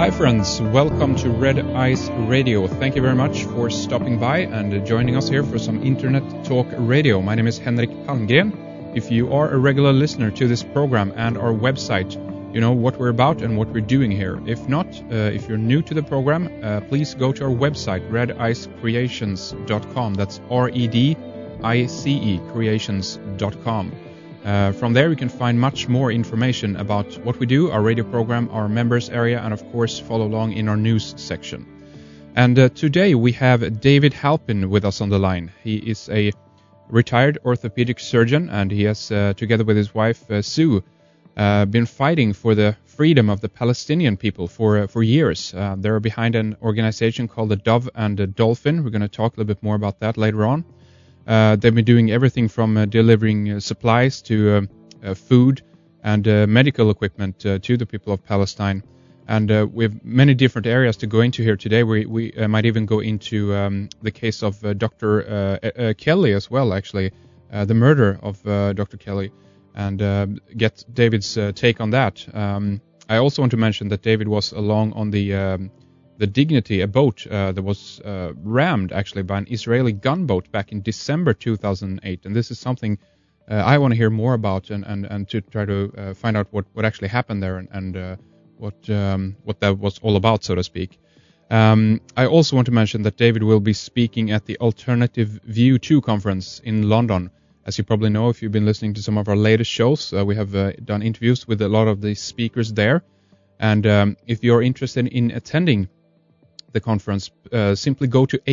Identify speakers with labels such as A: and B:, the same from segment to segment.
A: Hi friends, welcome to Red Ice Radio. Thank you very much for stopping by and joining us here for some Internet Talk Radio. My name is Henrik Palmgren. If you are a regular listener to this program and our website, you know what we're about and what we're doing here. If not, if you're new to the program, please go to our website, redicecreations.com. That's REDICE creations.com. From there you can find much more information about what we do, our radio program, our members area, and of course follow along in our news section. And today we have David Halpin with us on the line. He is a retired orthopedic surgeon, and he has, together with his wife Sue, been fighting for the freedom of the Palestinian people for years. They're behind an organization called the Dove and the Dolphin. We're going to talk a little bit more about that later on. They've been doing everything from delivering supplies to food and medical equipment to the people of Palestine. And we have many different areas to go into here today. We might even go into the case of Dr. Kelly as well, actually, the murder of Dr. Kelly, and get David's take on that. I also want to mention that David was along on the Dignity, a boat that was rammed actually by an Israeli gunboat back in December 2008. And this is something I want to hear more about and to try to find out what actually happened there and what that was all about, so to speak. I also want to mention that David will be speaking at the Alternative View 2 conference in London. As you probably know, if you've been listening to some of our latest shows, we have done interviews with a lot of the speakers there. And if you're interested in attending the conference, simply go to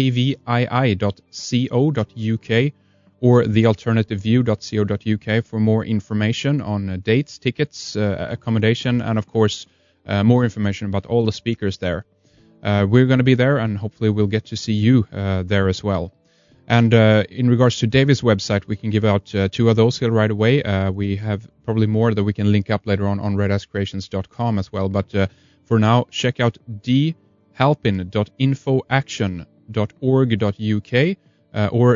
A: avii.co.uk or thealternativeview.co.uk for more information on dates, tickets, accommodation, and of course more information about all the speakers there. We're going to be there, and hopefully we'll get to see you there as well. And in regards to David's website, we can give out two of those here right away. We have probably more that we can link up later on redicecreations.com as well. But for now, check out dhalpin.infoaction.org.uk or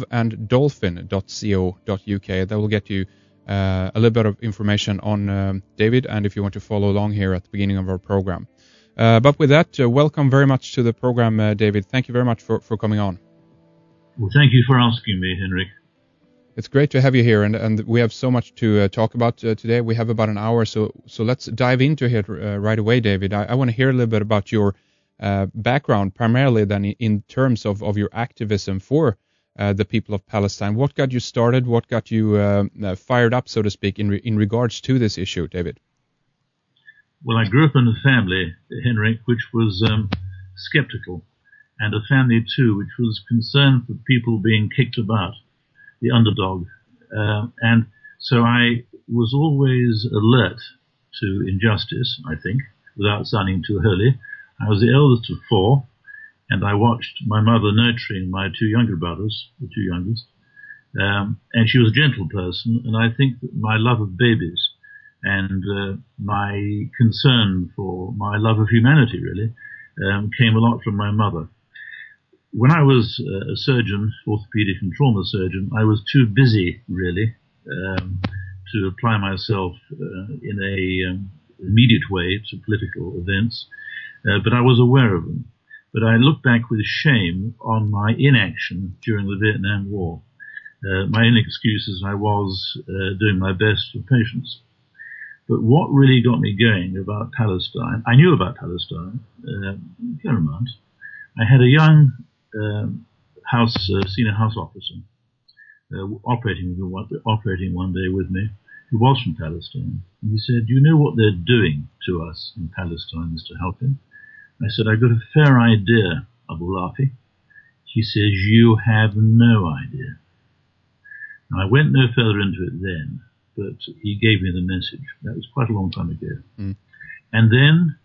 A: doveanddolphin.co.uk. That will get you a little bit of information on David, and if you want to follow along here at the beginning of our program. But with that, welcome very much to the program, David. Thank you very much for coming on.
B: Well, thank you for asking me, Henrik.
A: It's great to have you here, and we have so much to talk about today. We have about an hour, so let's dive into it right away, David. I want to hear a little bit about your background, primarily then in terms of your activism for the people of Palestine. What got you started? What got you fired up, so to speak, in regards to this issue, David?
B: Well, I grew up in a family, Henrik, which was skeptical, and a family too which was concerned for people being kicked about, the underdog. And so I was always alert to injustice, I think, without sounding too holy. I was the eldest of four, and I watched my mother nurturing my two younger brothers, the two youngest. And she was a gentle person, and I think that my love of babies and my concern for my love of humanity, really, came a lot from my mother. When I was a surgeon, orthopedic and trauma surgeon, I was too busy, really, to apply myself in a immediate way to political events, but I was aware of them. But I look back with shame on my inaction during the Vietnam War. My only excuse is I was doing my best for patients. But what really got me going about Palestine, I knew about Palestine, a fair amount. I had a young senior house officer operating one day with me, who was from Palestine. And he said, "Do you know what they're doing to us in Palestine, Mr. Halpin?" I said, "I've got a fair idea, Abu Lafi." He says, "You have no idea." And I went no further into it then, but he gave me the message. That was quite a long time ago. Mm. And then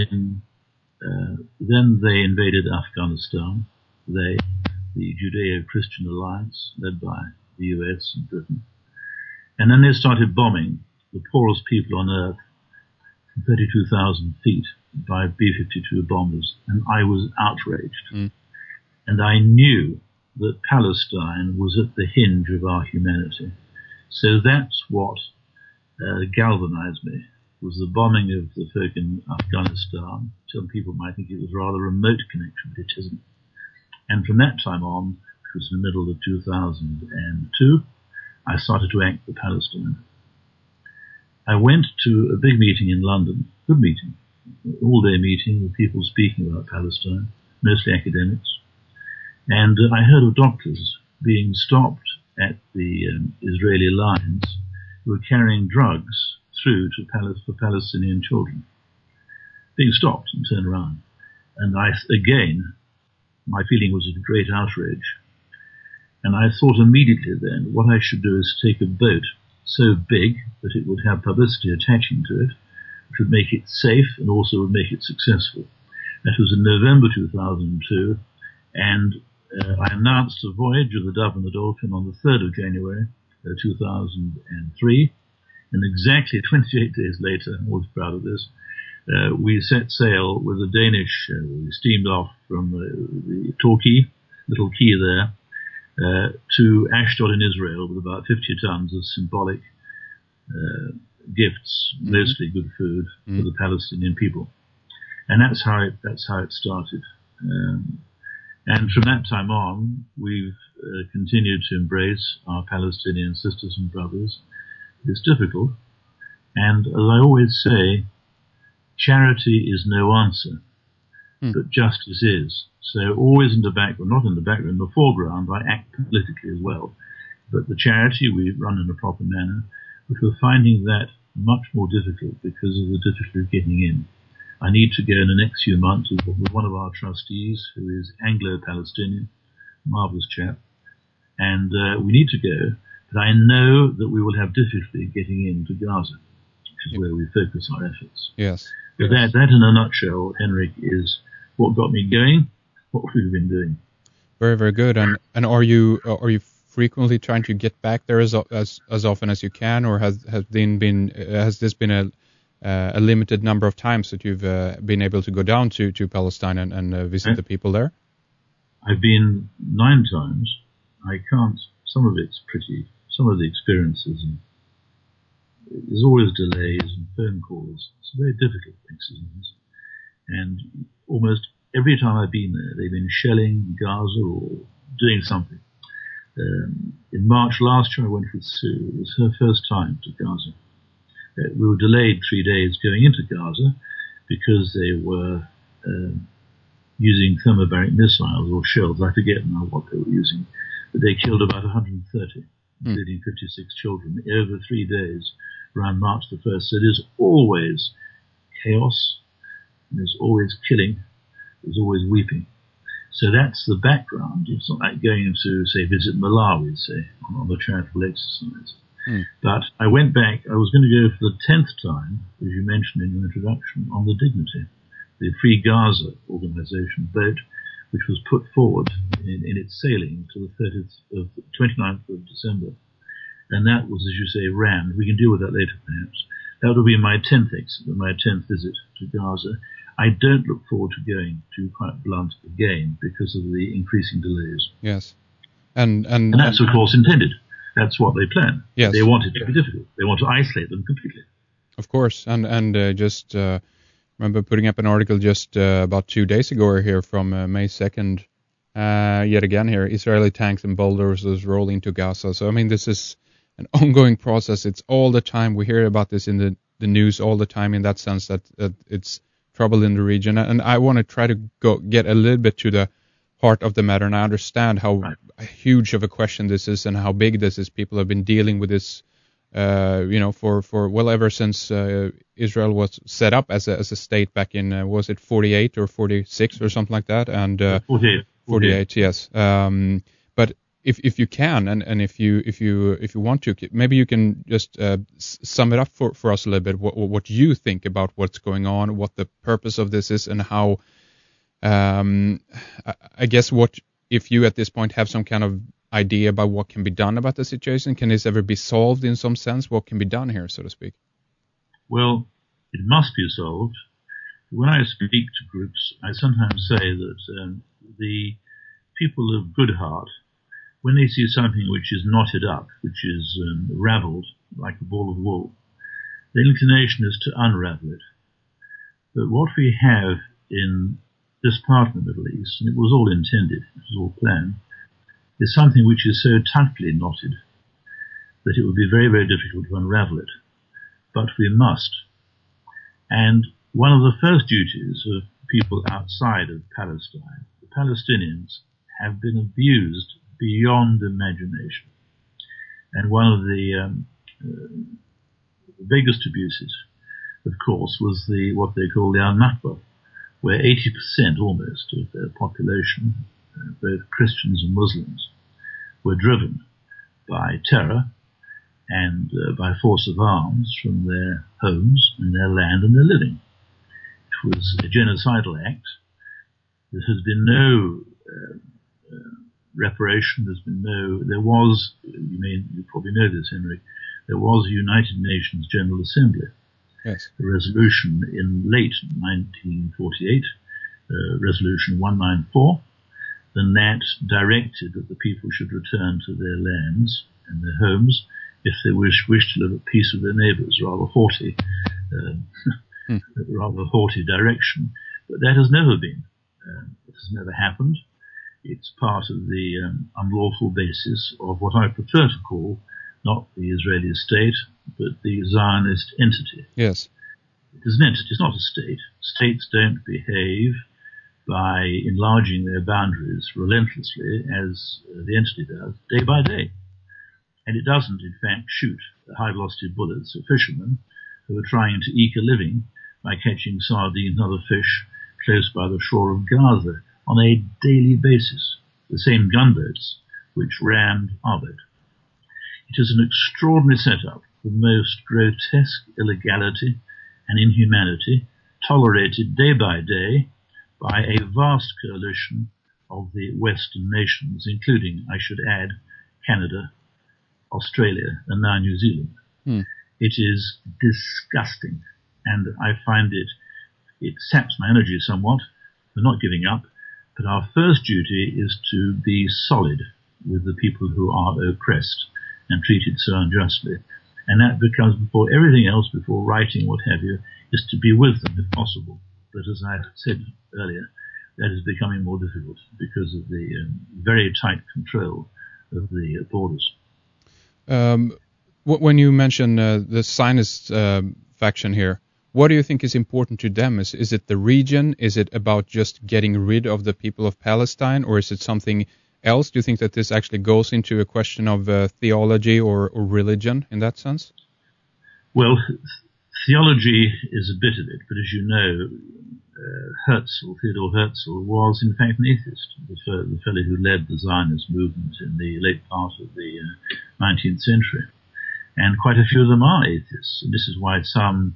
B: then they invaded Afghanistan. The Judeo-Christian Alliance, led by the US and Britain. And then they started bombing the poorest people on earth, 32,000 feet, by B-52 bombers. And I was outraged. Mm. And I knew that Palestine was at the hinge of our humanity. So that's what galvanized me was the bombing of the folk in Afghanistan. Some people might think it was a rather remote connection, but it isn't. And from that time on, which was in the middle of 2002, I started to act for Palestine. I went to a big meeting in London, good meeting, all-day meeting with people speaking about Palestine, mostly academics. And I heard of doctors being stopped at the Israeli lines who were carrying drugs through to for Palestinian children, being stopped and turned around. And again, my feeling was of great outrage. And I thought immediately then what I should do is take a boat so big that it would have publicity attaching to it, which would make it safe and also would make it successful. That was in November 2002, and I announced a voyage of the Dove and the Dolphin on the 3rd of January 2003, and exactly 28 days later, I'm always proud of this, we set sail with a Danish, we steamed off from the Torquay, little quay there, to Ashdod in Israel with about 50 tons of symbolic gifts, mostly good food for the Palestinian people. And that's how it started. And from that time on, we've continued to embrace our Palestinian sisters and brothers. It's difficult. And as I always say, charity is no answer, but justice is. So always in the background, not in the background, in the foreground, I act politically as well. But the charity we run in a proper manner, but we're finding that much more difficult because of the difficulty of getting in. I need to go in the next few months with one of our trustees who is Anglo-Palestinian, marvellous chap, and we need to go, but I know that we will have difficulty getting into Gaza, which is where we focus our efforts.
A: Yes.
B: But that in a nutshell, Henrik, is what got me going, what we've been doing.
A: Very, very good. And are you frequently trying to get back there as often as you can, or has this been a limited number of times that you've been able to go down to Palestine and visit the people there? I've been 9 times. I can't. Some of it's pretty. Some of the experiences, and there's always delays and phone calls. It's a very difficult exercise. And almost every time I've been there, they've been shelling Gaza or doing something. In March last year, I went with Sue. It was her first time to Gaza. We were delayed 3 days going into Gaza because they were using thermobaric missiles or shells. I forget now what they were using. But they killed about 130, including 56 children, over 3 days around March the 1st. So there's always chaos, there's always killing, there's always weeping. So that's the background. It's not like going to, say, visit Malawi, say, on a charitable exercise. But I went back. I was going to go for the 10th time, as you mentioned in your introduction, on the Dignity, the Free Gaza organization boat, which was put forward in its sailing to the 29th of December. And that was, as you say, ran. We can deal with that later, perhaps. That will be my 10th visit to Gaza. I don't look forward to going, to be quite blunt, again, because of the increasing delays. Yes. And that's, of course, intended. That's what they plan. Yes. They want it to be difficult. They want to isolate them completely. Of course. And just remember putting up an article just about 2 days ago here from May 2nd. Yet again here, Israeli tanks and bulldozers rolling to Gaza. So, I mean, this is an ongoing process. It's all the time. We hear about this in the news all the time, in that sense that it's trouble in the region. And I want to try to get a little bit to the heart of the matter, and I understand how huge of a question this is and how big this is. People have been dealing with this, for well, ever since Israel was set up as a state back in was it 48 or 46 or something like that? And 48, yes. But if you can, and if you want to, maybe you can just sum it up for us a little bit. What you think about what's going on, what the purpose of this is, and how. I guess if you at this point have some kind of idea about what can be done about the situation? Can this ever be solved in some sense? What can be done here, so to speak? Well, it must be solved. When I speak to groups, I sometimes say that the people of good heart, when they see something which is knotted up, which is raveled like a ball of wool,
B: the inclination is to unravel it. But what we have in this part of the Middle East, and it was all intended, it was all planned, is something which is so tightly knotted that it would be very, very difficult to unravel it. But we must. And one of the first duties of people outside of Palestine, the Palestinians, have been abused beyond imagination. And one of the biggest abuses, of course, was what they call the Al-Nakba, where 80% almost of their population, both Christians and Muslims, were driven by terror and by force of arms from their homes and their land and their living. It was a genocidal act. There has been no reparation. There was, you probably know this, Henrik, there was a United Nations General Assembly.
A: Yes.
B: A resolution in late 1948, Resolution 194, and that directed that the people should return to their lands and their homes if they wish to live at peace with their neighbours. Rather haughty direction. But that has never been. It has never happened. It's part of the unlawful basis of what I prefer to call not the Israeli state, but the Zionist entity.
A: Yes.
B: It is an entity, it's not a state. States don't behave by enlarging their boundaries relentlessly as the entity does, day by day. And it doesn't, in fact, shoot high-velocity bullets at fishermen who are trying to eke a living by catching sardines and other fish close by the shore of Gaza on a daily basis, the same gunboats which rammed our boat. It is an extraordinary setup, the most grotesque illegality and inhumanity tolerated day by day by a vast coalition of the Western nations, including, I should add, Canada, Australia, and now New Zealand. It is disgusting, and I find it saps my energy somewhat. We're not giving up, but our first duty is to be solid with the people who are oppressed and treated so unjustly. And that becomes, before everything else, before writing, what have you, is to be with them if possible. But as I said earlier, that is becoming more difficult because of the very tight control of the borders.
A: When you mention the Zionist faction here, what do you think is important to them? Is it the region? Is it about just getting rid of the people of Palestine? Or is it something else? Do you think that this actually goes into a question of theology or religion in that sense? Well,
B: theology is a bit of it, but as you know, Theodor Herzl was in fact an atheist, the fellow who led the Zionist movement in the late part of the 19th century. And quite a few of them are atheists, and this is why some,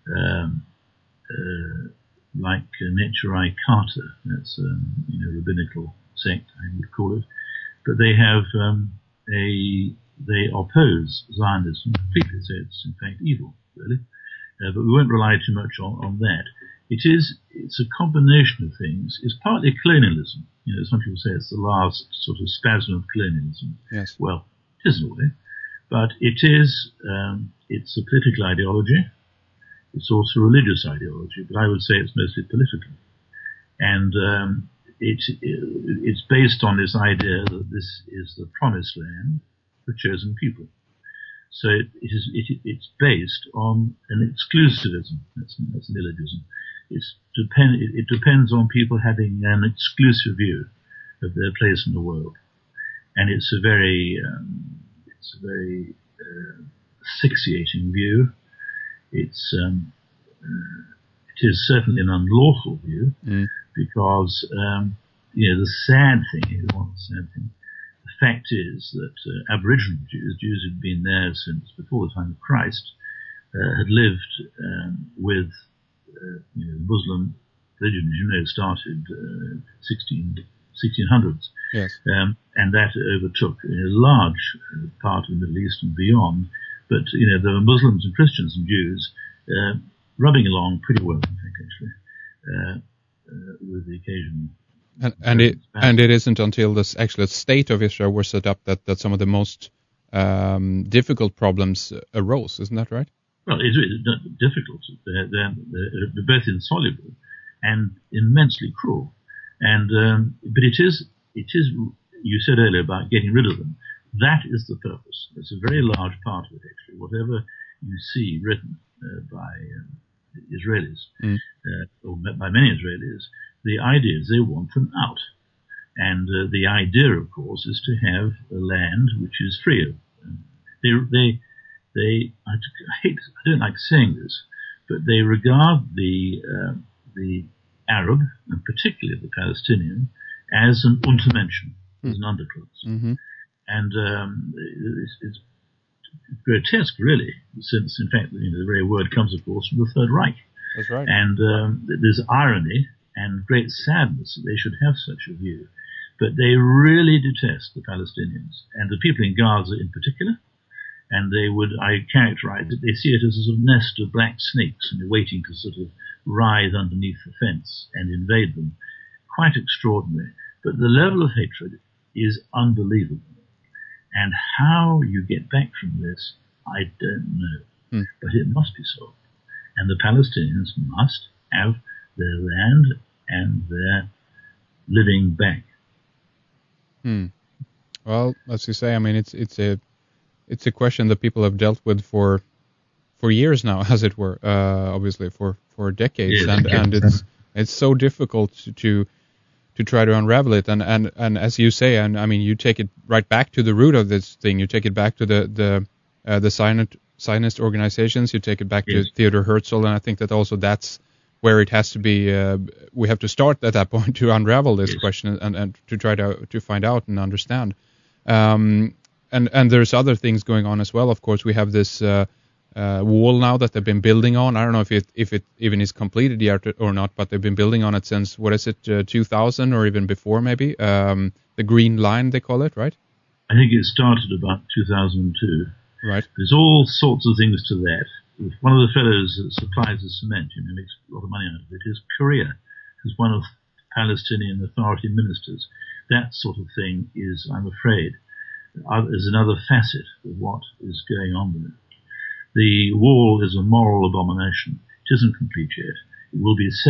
B: like Neturei Karta, that's rabbinical sect, I would call it, but they have they oppose Zionism completely, so it's in fact evil, really. But we won't rely too much on that. It's a combination of things. It's partly colonialism. Some people say it's the last sort of spasm of colonialism.
A: Yes.
B: Well, it isn't really, but it is. It's a political ideology. It's also a religious ideology, but I would say it's mostly political, and it's based on this idea that this is the promised land for chosen people. So it's based on an exclusivism. That's an illogism. It depends on people having an exclusive view of their place in the world, and it's a very asphyxiating view. It is certainly an unlawful view because the sad thing, the fact is that Aboriginal Jews who'd been there since before the time of Christ, had lived with Muslim religion, as you know, started 1600s.
A: Yes.
B: And that overtook a large part of the Middle East and beyond. But, there were Muslims and Christians and Jews rubbing along pretty well, I think, actually, with the occasion.
A: And it isn't until this actual state of Israel was set up that some of the most difficult problems arose, isn't that right?
B: Well, it's really difficult. They're both insoluble and immensely cruel. And but it is. You said earlier about getting rid of them. That is the purpose. It's a very large part of it, actually. Whatever you see written by Israelis, or by many Israelis, the idea is they want them out. And the idea, of course, is to have a land which is free of. I don't like saying this, but they regard the Arab, and particularly the Palestinian, as an Untermenschen, as an underclass.
A: Mm-hmm.
B: And it's grotesque, really, since, in fact, the very word comes, of course, from the Third Reich.
A: That's right.
B: And there's irony and great sadness that they should have such a view. But they really detest the Palestinians, and the people in Gaza in particular. And I characterize it, they see it as a sort of nest of black snakes, and they're waiting to sort of writhe underneath the fence and invade them. Quite extraordinary. But the level of hatred is unbelievable. And how you get back from this, I don't know. But it must be so. And the Palestinians must have their land and their living back.
A: Well, as you say, I mean, it's a question that people have dealt with for years now, as it were, obviously for decades, and it's so difficult to try to unravel it, and as you say, and I mean, you take it right back to the root of this thing. You take it back to the Zionist organizations. You take it back to Theodor Herzl, and I think that also that's where it has to be. We have to start at that point to unravel this question and to try to find out and understand. And there's other things going on as well. Of course, we have this wall now that they've been building on. I don't know if it even is completed yet or not, but they've been building on it since, 2000 or even before, maybe. The Green Line, they call it, right?
B: I think it started about 2002.
A: Right.
B: There's all sorts of things to that. One of the fellows that supplies the cement, makes a lot of money out of it, is Korea, who's one of Palestinian Authority ministers. That sort of thing is, I'm afraid, is another facet of what is going on there. The wall is a moral abomination. It isn't complete yet. It will be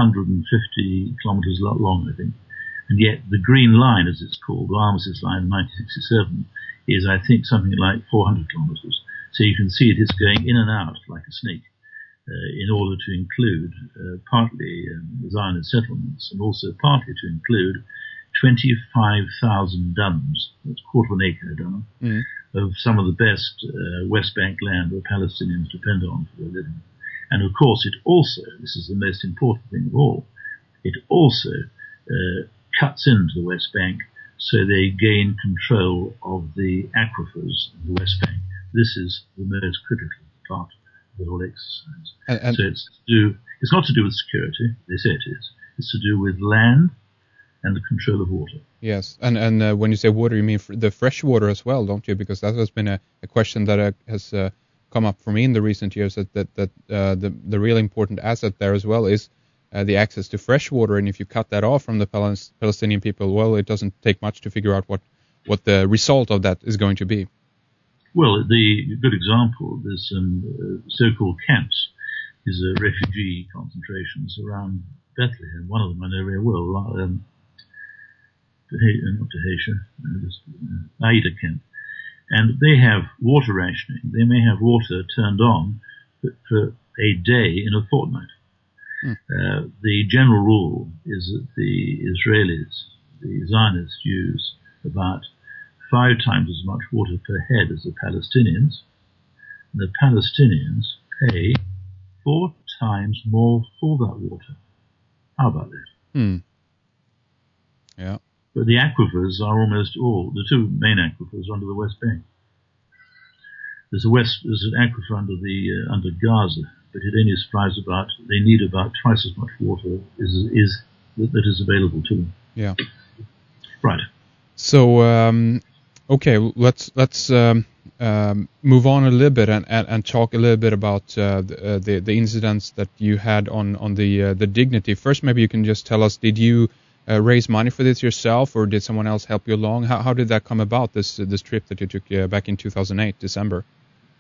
B: 750 kilometers long, I think. And yet the Green Line, as it's called, the Armistice Line in 1967, is, I think, something like 400 kilometers. So you can see it is going in and out like a snake in order to include partly Zionist settlements and also partly to include 25,000 dunams, that's quarter of an acre a dunam, of some of the best West Bank land that Palestinians depend on for their living. And of course it also, this is the most important thing of all, it also cuts into the West Bank so they gain control of the aquifers in the West Bank. This is the most critical part of the whole exercise. So it's not to do with security, they say it is. It's to do with land and the control of water. Yes,
A: and when you say water, you mean the fresh water as well, don't you? Because that has been a question that has come up for me in the recent years, that the really important asset there as well is the access to fresh water. And if you cut that off from the Palestinian people, well, it doesn't take much to figure out what the result of that is going to be.
B: Well, the good example, there's some so-called camps, these are refugee concentrations around Bethlehem. One of them I know very well, not Dheisheh, Aida camp. And they have water rationing. They may have water turned on for a day in a fortnight. The general rule is that the Israelis, the Zionists, use about 5 times as much water per head as the Palestinians. And the Palestinians pay 4 times more for that water. How about that?
A: Yeah.
B: But the aquifers are almost all, the 2 main aquifers are under the West Bank. There's an aquifer under Gaza, but it only supplies they need about twice as much water that is available to them.
A: Yeah.
B: Right.
A: So, okay, let's move on a little bit and talk a little bit about the incidents that you had on the Dignity. First, maybe you can just tell us, did you raise money for this yourself, or did someone else help you along? How did that come about, this trip that you took back in 2008, December?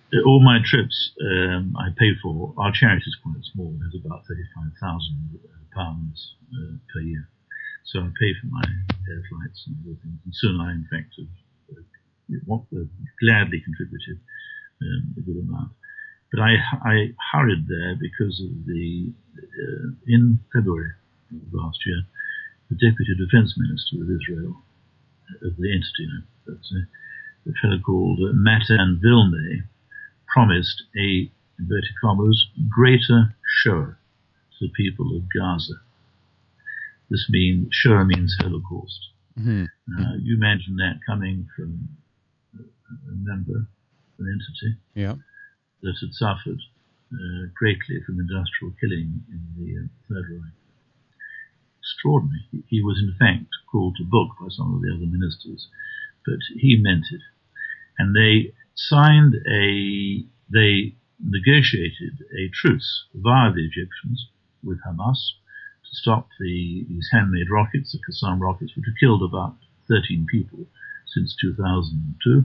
B: All my trips I pay for. Our charity is quite small. It has about £35,000 per year. So I pay for my air flights and other things. And soon I, in fact, have gladly contributed a good amount. But I hurried there because of in February of last year, the Deputy Defence Minister of Israel, of the entity, that's a fellow called Matan Vilnay, promised a, inverted commas, greater Shoah to the people of Gaza. This means, Shoah means Holocaust.
A: Mm-hmm.
B: You imagine that coming from a member, an entity, that had suffered greatly from industrial killing in the Third Reich. Extraordinary. He was in fact called to book by some of the other ministers, but he meant it. And they negotiated a truce via the Egyptians with Hamas to stop these handmade rockets, the Qassam rockets, which have killed about 13 people since 2000.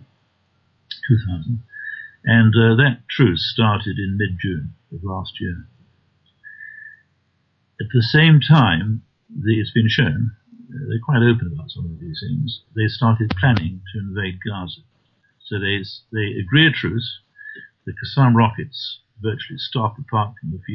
B: And that truce started in mid-June of last year. At the same time, it's been shown, they're quite open about some of these things, they started planning to invade Gaza. So they agree a truce. The Qassam rockets virtually stop, apart from a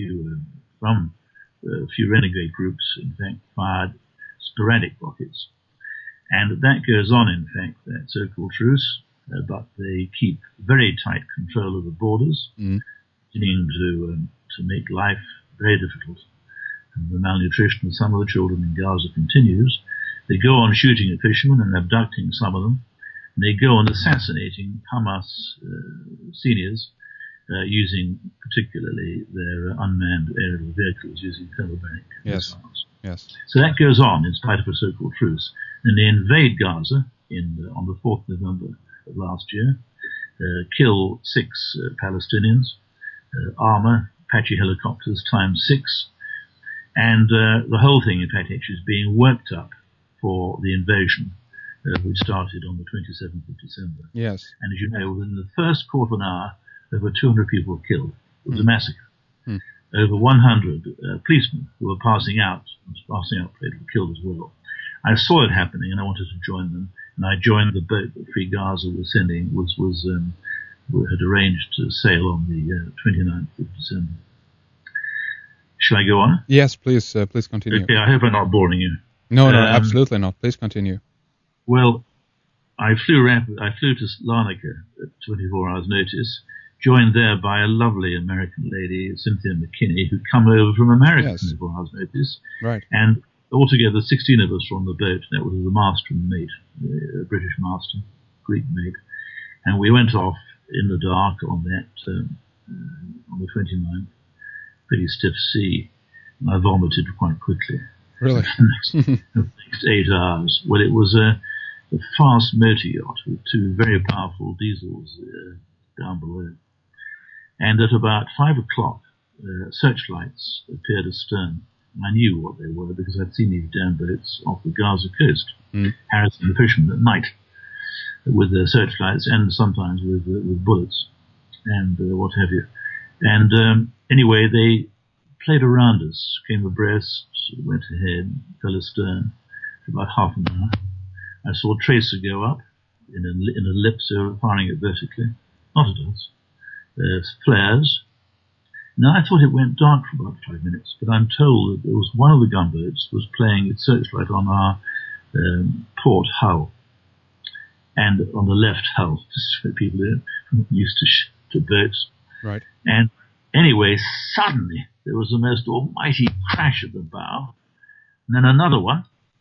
B: few renegade groups, in fact, fired sporadic rockets. And that goes on, in fact, that so-called truce, but they keep very tight control of the borders, beginning to make life very difficult. And the malnutrition of some of the children in Gaza continues. They go on shooting at fishermen and abducting some of them. And they go on assassinating Hamas seniors, using particularly their unmanned aerial vehicles, using thermobaric missiles.
A: Yes.
B: So that goes on in spite of a so-called truce. And they invade Gaza on the 4th of November of last year, kill 6 Palestinians, armor, Apache helicopters times 6, and the whole thing, in fact, actually is being worked up for the invasion, which started on the 27th of December.
C: Yes.
B: And as you know, within the first quarter of an hour, over 200 people were killed. It was a massacre. Over 100 policemen who were passing out were killed as well. I saw it happening, and I wanted to join them. And I joined the boat that Free Gaza was sending, had arranged to sail on the 29th of December. Shall I go on?
C: Yes, please continue.
B: Okay, I hope I'm not boring you.
C: No, absolutely not. Please continue.
B: Well, I flew to Larnaca at 24 hours' notice, joined there by a lovely American lady, Cynthia McKinney, who'd come over from America at 24 hours' notice.
C: Right.
B: And altogether, 16 of us were on the boat. That was the master and mate, a British master, Greek mate. And we went off in the dark on on the 29th, pretty stiff sea. And I vomited quite quickly.
C: Really?
B: the next 8 hours. Well, it was a fast motor yacht with 2 very powerful diesels down below. And at about 5 o'clock, searchlights appeared astern. I knew what they were because I'd seen these damn boats off the Gaza coast, harassing the fishermen at night with their searchlights and sometimes with bullets and what have you. And anyway, they played around us, came abreast, went ahead, fell astern for about half an hour. I saw a tracer go up in a ellipse, firing it vertically, not at us. Flares. Now, I thought it went dark for about 5 minutes, but I'm told that there was one of the gunboats was playing its searchlight on our port hull, and on the left hull, just for people who are used to boats.
C: Right.
B: And anyway, suddenly there was the most almighty crash at the bow, and then another one,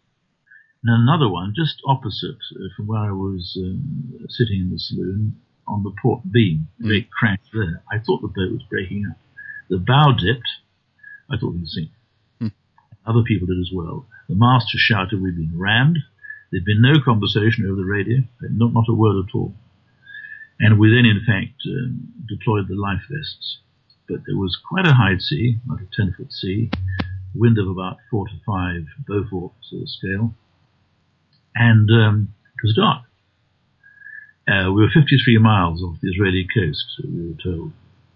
B: just opposite from where I was sitting in the saloon on the port beam. A big crash there. I thought the boat was breaking up. The bow dipped. I thought we'd sink. Other people did as well. The master shouted, "We've been rammed." There'd been no conversation over the radio, not a word at all. And we then, in fact, deployed the life vests. But there was quite a high sea, like a 10-foot sea, wind of about 4 to 5 Beaufort scale, and it was dark. We were 53 miles off the Israeli coast, we were told.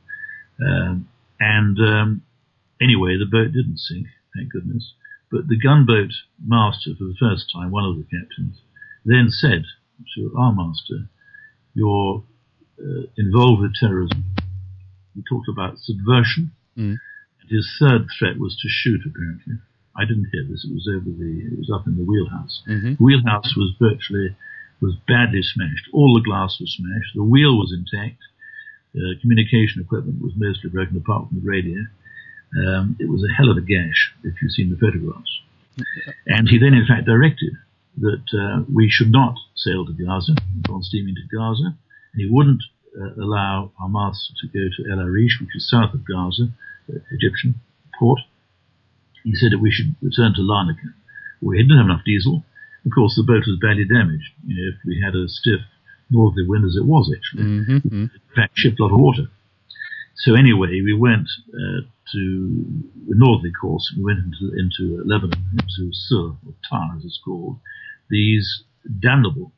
B: Anyway, the boat didn't sink, thank goodness. But the gunboat master, for the first time, one of the captains, then said to our master, "You're involved with terrorism." He talked about subversion. And his third threat was to shoot, apparently. I didn't hear this. It was up in the wheelhouse. The wheelhouse was badly smashed. All the glass was smashed. The wheel was intact. Communication equipment was mostly broken apart from the radio. It was a hell of a gash, if you've seen the photographs. And he then, in fact, directed that we should not sail to Gaza, go steaming to Gaza, and he wouldn't allow our master to go to El Arish, which is south of Gaza, the Egyptian port. He said that we should return to Larnaca. We didn't have enough diesel. Of course, the boat was badly damaged. If we had a stiff northerly wind, as it was actually, in fact, shipped a lot of water. So anyway, we went to the northerly course. We went into Lebanon, into Sur, or Tar as it's called. These damnable,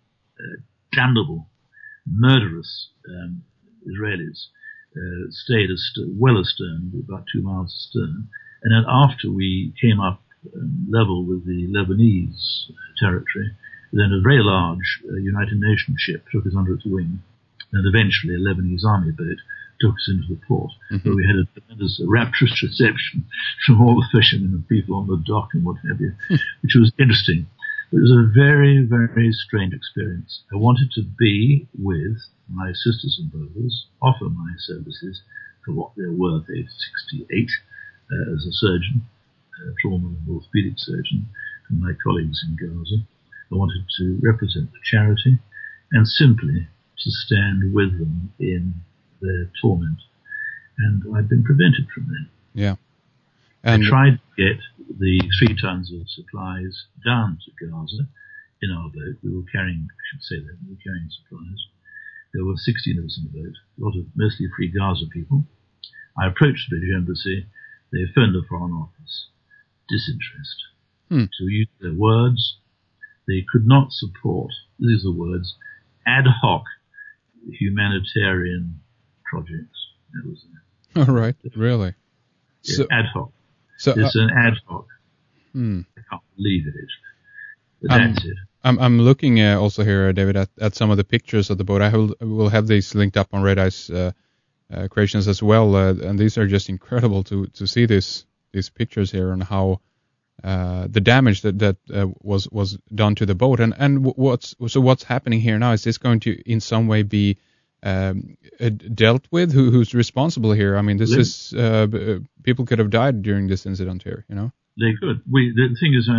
B: murderous Israelis stayed well astern, about 2 miles astern. And then after we came up level with the Lebanese territory, then a very large United Nations ship took us under its wing, and eventually a Lebanese army boat took us into the port, where we had a tremendous rapturous reception from all the fishermen and people on the dock and what have you, which was interesting. It was a very, very strange experience. I wanted to be with my sisters and brothers, offer my services for what they're worth, age 68, as a surgeon, trauma and orthopedic surgeon, and my colleagues in Gaza. I wanted to represent the charity and simply to stand with them in their torment. And I've been prevented from that.
A: Yeah. And
B: I tried to get the 3 tons of supplies down to Gaza in our boat. We were carrying, I should say that, we were carrying supplies. There were 16 of us in the boat, a lot of mostly free Gaza people. I approached the British Embassy. They phoned the Foreign Office. Disinterest. To use their words, they could not support, these are the words, ad hoc humanitarian projects. That was it.
A: All right, really?
B: Yeah,
A: So,
B: ad hoc.
A: so
B: It's an ad hoc. I can't believe it is. But that's it.
A: I'm looking also here, David, at some of the pictures of the boat. I will have these linked up on Red Eye's creations as well, and these are just incredible to see these pictures here and how the damage that was done to the boat. And what's happening here now? Is this going to in some way be dealt with? Who's responsible here? I mean, this is people could have died during this incident here. You know,
B: they could. The thing is,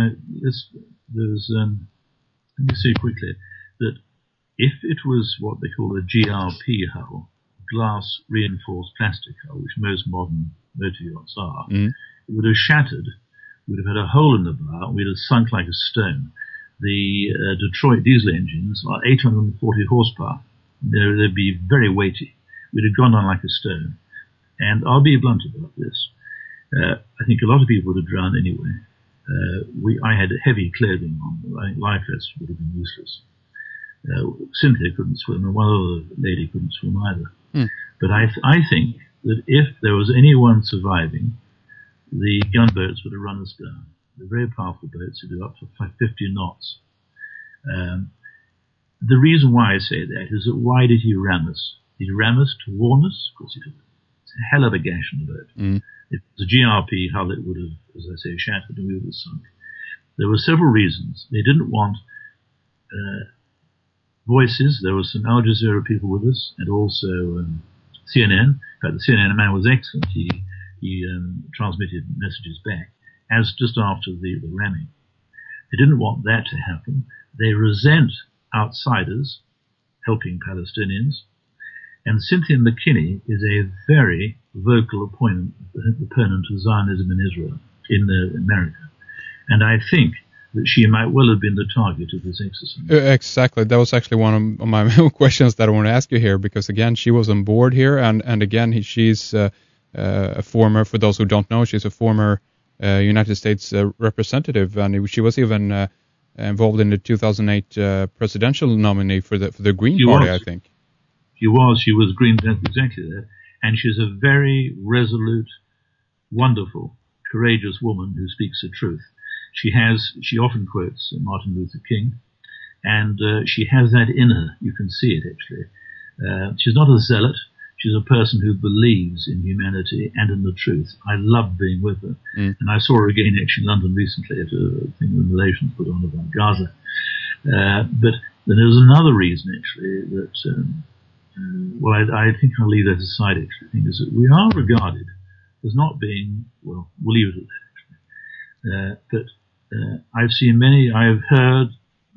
B: let me say quickly that if it was what they call a GRP hull, glass reinforced plastic hull, which most modern motor yachts are, it would have shattered. We'd have had a hole in the bow. We'd have sunk like a stone. The Detroit diesel engines are 840 horsepower. They'd be very weighty. We'd have gone down like a stone. And I'll be blunt about this. I think a lot of people would have drowned anyway. I had heavy clothing on. I think life vests would have been useless. Cynthia couldn't swim, and one other lady couldn't swim either. But I think that if there was anyone surviving, the gunboats would have run us down. They're very powerful boats who do up to 50 knots. The reason why I say that is that why did he ram us? Did he ram us to warn us? Of course he did. It's a hell of a gash in the boat. If it was a GRP hull, it would have, as I say, shattered and we would have sunk. There were several reasons. They didn't want voices. There were some Al Jazeera people with us, and also CNN. In fact, the CNN man was excellent. He transmitted messages back, as just after the ramming. They didn't want that to happen. They resent outsiders helping Palestinians. And Cynthia McKinney is a very vocal opponent of Zionism in Israel, in America. And I think that she might well have been the target of this exercise.
A: Exactly. That was actually one of my questions that I want to ask you here, because, again, she was on board here, and again, she's a former, for those who don't know, she's a former United States representative, and she was even involved in the 2008 presidential nominee for the Green Party, I think.
B: She was Green, exactly that. And she's a very resolute, wonderful, courageous woman who speaks the truth. She often quotes Martin Luther King, and she has that in her. You can see it, actually. She's not a zealot. She's a person who believes in humanity and in the truth. I love being with her. And I saw her again, actually, in London recently at a thing the Relations put on about Gaza. But then there was another reason, actually, that, I think I'll leave that aside, actually. I think is that we are regarded as not being, well, we'll leave it at that, actually. But I've heard,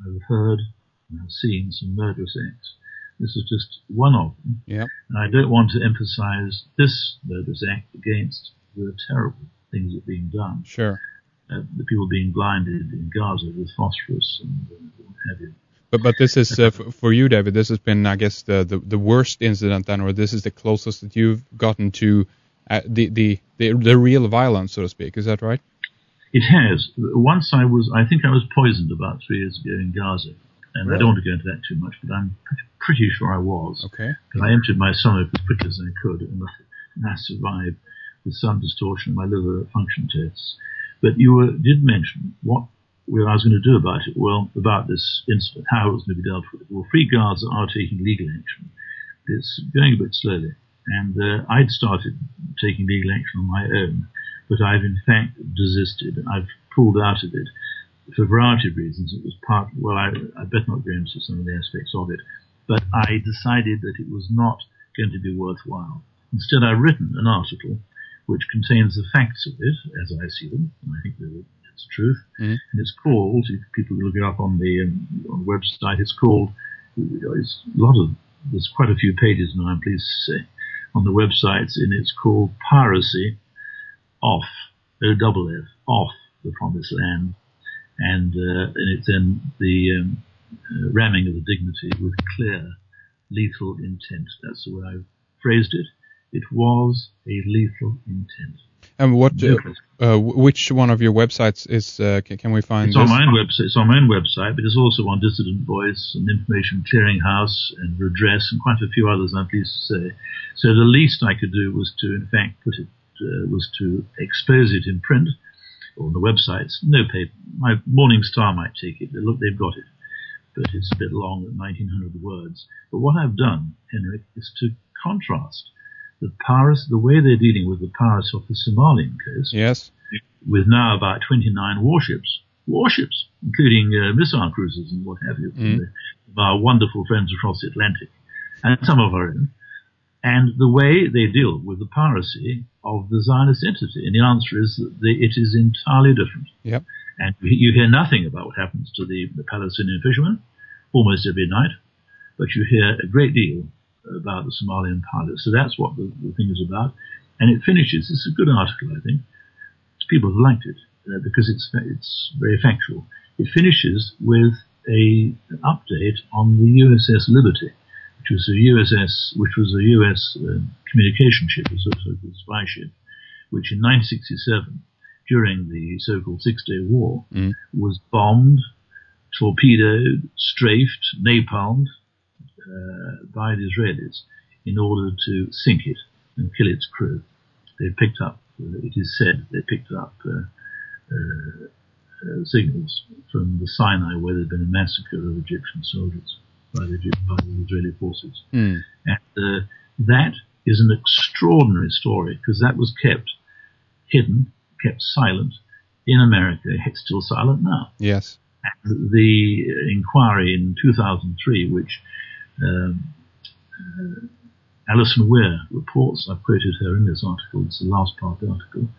B: and I've seen some murderous acts. This is just one of them.
A: Yep.
B: And I don't want to emphasize this murderous act against the terrible things that are being done.
A: Sure.
B: The people being blinded in Gaza with phosphorus and what have you.
A: But this is, for you, David, this has been, I guess, the worst incident then, or this is the closest that you've gotten to the real violence, so to speak. Is that right?
B: It has. Once I think I was poisoned about 3 years ago in Gaza. And I don't want to go into that too much, but I'm pretty sure I was.
A: Okay.
B: And I emptied my stomach as quickly as I could, and I survived with some distortion in my liver function tests. But you did mention what I was going to do about it. Well, about this incident, how it was going to be dealt with. Well, Free Gaza are taking legal action. It's going a bit slowly. And I'd started taking legal action on my own, but I've in fact desisted. I've pulled out of it. For a variety of reasons. It was I better not go into some of the aspects of it, but I decided that it was not going to be worthwhile. Instead, I've written an article which contains the facts of it, as I see them, and I think it's the truth, and it's called, if people look it up on the website, it's called, there's quite a few pages now, I'm pleased to say, on the websites, and it's called Piracy Off, O-double-F, Off the Promised Land. And it's then the ramming of the dignity with clear, lethal intent. That's the way I've phrased it. It was a lethal intent.
A: And which one of your websites is? Can we find?
B: It's on my own website. It's on my own website, but it's also on Dissident Voice and Information Clearinghouse and Redress and quite a few others. I'm pleased to say. So the least I could do was to, in fact, was to expose it in print. On the websites, no paper. My Morning Star might take it. Look, they've got it. But it's a bit long at 1,900 words. But what I've done, Henrik, is to contrast the way they're dealing with the pirates off the Somalian coast.
A: Yes.
B: With now about 29 warships, including missile cruisers and what have you, from our wonderful friends across the Atlantic, and some of our own. And the way they deal with the piracy of the Zionist entity. And the answer is that it is entirely different.
A: Yep.
B: And you hear nothing about what happens to the Palestinian fishermen almost every night, but you hear a great deal about the Somalian pilots. So that's what the thing is about. And it finishes, it's a good article, I think. People have liked it because it's very factual. It finishes with an update on the USS Liberty, which was a US communication ship, a so-called spy ship, which in 1967, during the so-called Six-Day War, was bombed, torpedoed, strafed, napalmed by the Israelis in order to sink it and kill its crew. They picked up, it is said, signals from the Sinai where there had been a massacre of Egyptian soldiers by the Israeli forces. And that is an extraordinary story because that was kept hidden, kept silent in America. It's still silent now.
A: Yes.
B: And the inquiry in 2003, which Alison Weir reports, I've quoted her in this article, it's the last part of the article,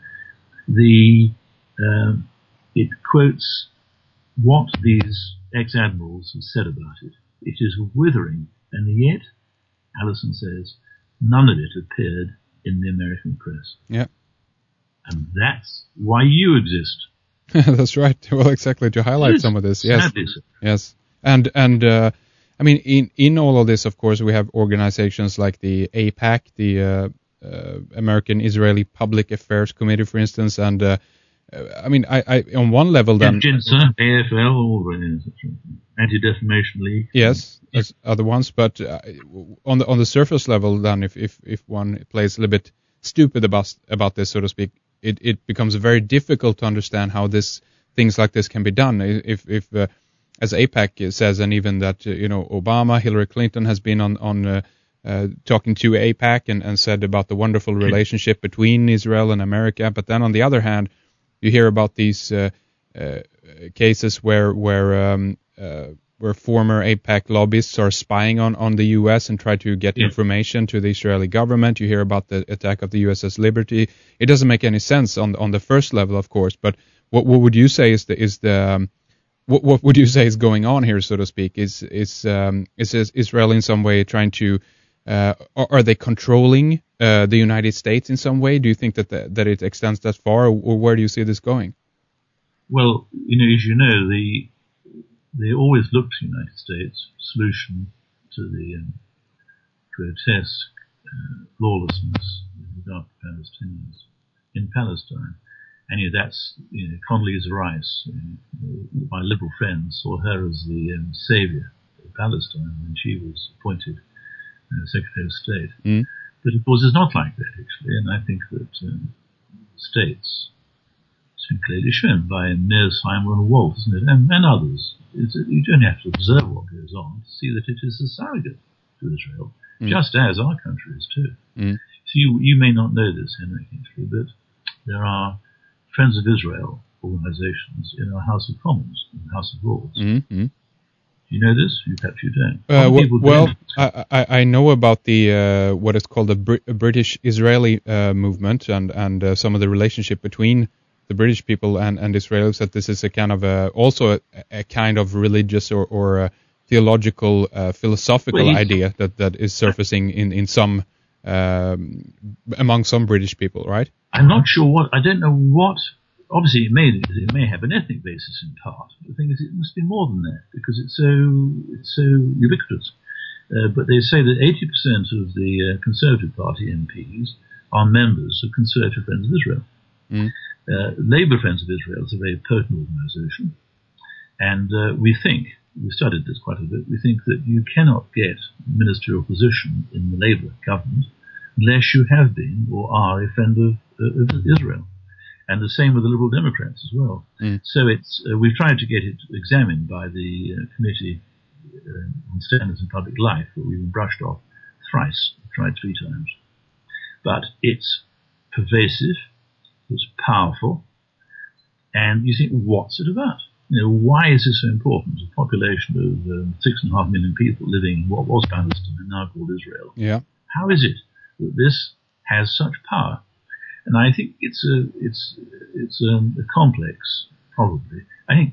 B: it quotes what these ex-admirals have said about it. It is withering, and yet, Alison says, none of it appeared in the American press.
A: Yeah.
B: And that's why you exist.
A: That's right. Well, exactly, to highlight some of this. Yes. Yes. And I mean, in all of this, of course, we have organizations like the AIPAC, the American Israeli Public Affairs Committee, for instance, and I mean, I on one level then...
B: GINSA, AFL, all the Anti-Defamation League.
A: Yes, as other ones, but on the surface level then, if one plays a little bit stupid about this, so to speak, it becomes very difficult to understand how things like this can be done. If as AIPAC says, and even that Obama, Hillary Clinton has been on talking to AIPAC and said about the wonderful relationship between Israel and America, but then on the other hand, you hear about these cases where former AIPAC lobbyists are spying on the U.S. and try to get information to the Israeli government. You hear about the attack of the USS Liberty. It doesn't make any sense on the first level, of course. But what would you say what would you say is going on here, so to speak? Is Israel in some way trying to are they controlling the United States in some way? Do you think that it extends that far, or where do you see this going?
B: Well, as you know, they always look to the United States solution to the grotesque lawlessness with regard to Palestinians in Palestine. And that's Condoleezza Rice, my liberal friends, saw her as the saviour of Palestine when she was appointed Secretary of State. Mm. But of course it's not like that, actually, and I think that states, it's been clearly shown by Mearsheimer and Walt, isn't it, and others, you don't have to observe what goes on to see that it is a surrogate to Israel, just as our country is too. Mm. So you may not know this, Henrik, actually, but there are Friends of Israel organizations in our House of Commons, in the House of Lords. Mm-hmm. Do you know this? Perhaps you don't.
A: I know about the what is called the British-Israeli movement and some of the relationship between the British people and Israelis, that this is a kind of also a kind of religious or theological, philosophical idea that is surfacing in some among some British people, right?
B: I'm not sure I don't know what. Obviously, it may have an ethnic basis in part. The thing is, it must be more than that because it's so ubiquitous. But they say that 80% of the Conservative Party MPs are members of Conservative Friends of Israel. Mm. Labour Friends of Israel is a very potent organisation, and we studied this quite a bit. We think that you cannot get ministerial position in the Labour government unless you have been or are a friend of Israel. And the same with the Liberal Democrats as well. Mm. So we've tried to get it examined by the Committee on Standards in Public Life, but we've been brushed off thrice, tried 3 times. But it's pervasive, it's powerful, and you think, what's it about? Why is this so important? A population of 6.5 million people living in what was Palestine and now called Israel. Yeah. How is it that this has such power? And I think it's a complex, probably. I think